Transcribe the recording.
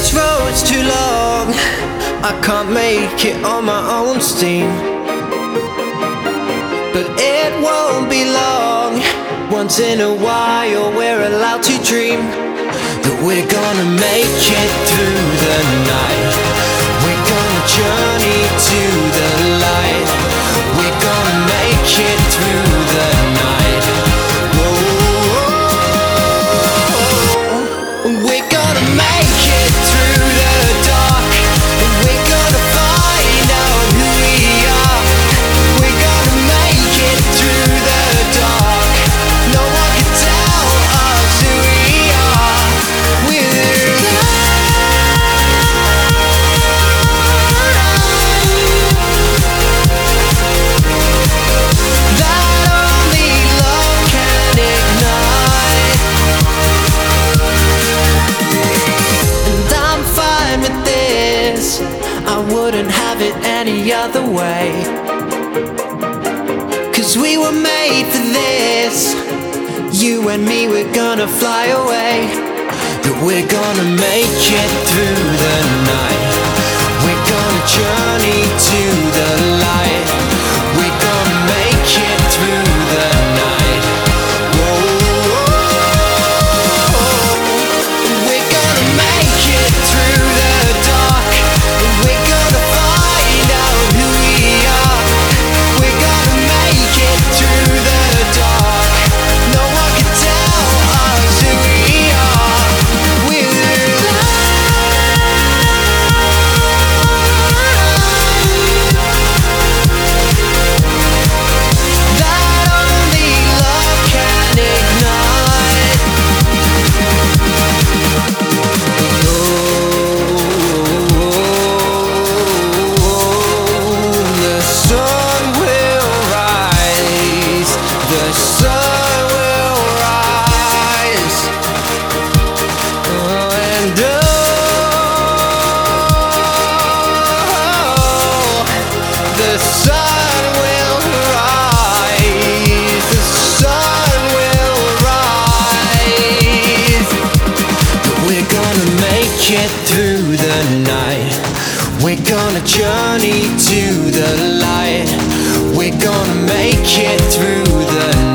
This road's too long, I can't make it on my own steam. But it won't be long, once in a while we're allowed to dream that we're gonna make it through the night. We're gonna journey to the light. We're gonna make it through the night. Whoa. We're gonna make it through the dark. We're gonna find out who we are. We're gonna make it through the dark. No one can tell us who we are. We're that only love can ignite. And I'm fine with this, I wouldn't have it any other way. 'Cause we were made for this, you and me, we're gonna fly away. That we're gonna make it through the night. We're gonna journey to the light. We're gonna make it through the night. Whoa. We're gonna make it through the dark. We're gonna find out who we are. We're gonna make it through the dark. No one can tell us who we are. We're that only love can ignite. The sun will rise. The sun will rise. And the sun will rise. The sun will rise. We're gonna make it through the night. We're gonna journey to the light. We're gonna make it through the night.